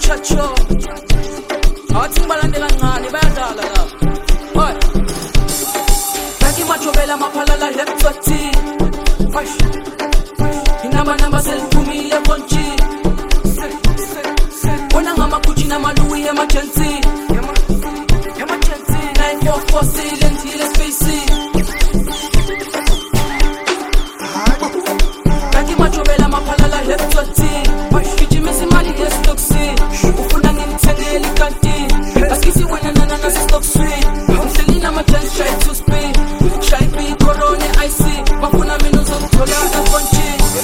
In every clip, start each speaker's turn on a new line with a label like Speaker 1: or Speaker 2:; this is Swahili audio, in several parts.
Speaker 1: chacho athi balande kancane bayadlala la hoy Taki machobela maphalala heptoti Fash Inama selfumile ponchi Bona ngama kuchina malui emergency Emergency 944 silent ile space Taki machobela maphalala heptoti Kijimisi mali estoksi Ufuna ngimthengeli kanti Askisi wena nana stock sweet Umhlelina machance shy to speed Shy be corona IC Wafuna mina uzokuthola afonchi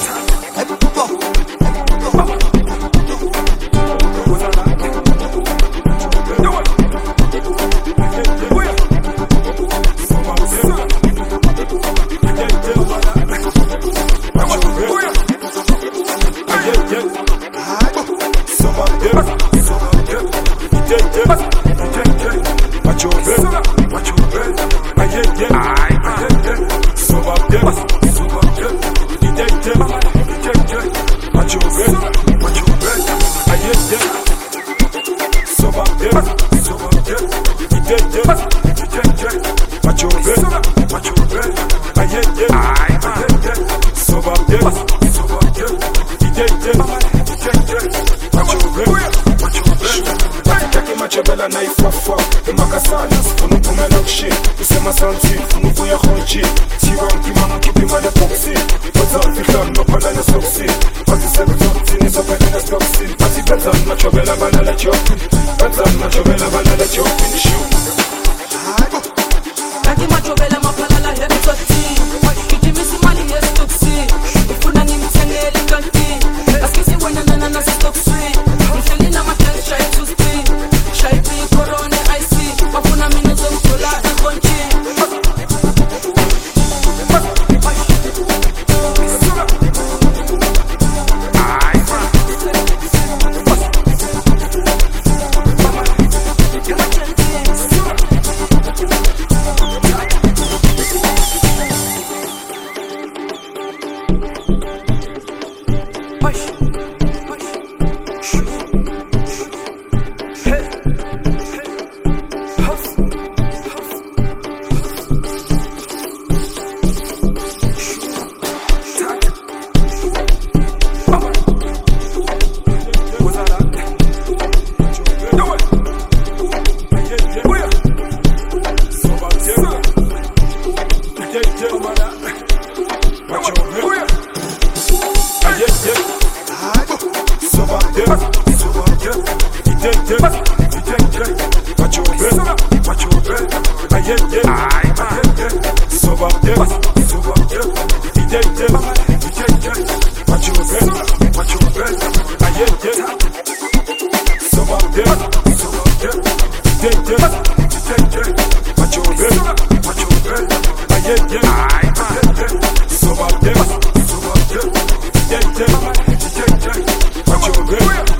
Speaker 2: Bella knife wafa, emakasana sifuna uphumela kushit usemasanti funa ubuya khonji thiwa ngimama keeping my boxy bazal fikam nophala nesoksi bathi sebenzothini sophelena stoksi bathi benzani machobela balala joke benzani machobela balala joke in shoe
Speaker 1: Taki machobela maphalala heptoti Kijimisi mali estoksi Ufuna ngimthengeli kanti Askisi wena nana stock sweet Umhlelina machance shy to speed Shy be corona IC Wafuna mina uzokuthola afonchi
Speaker 2: Watch your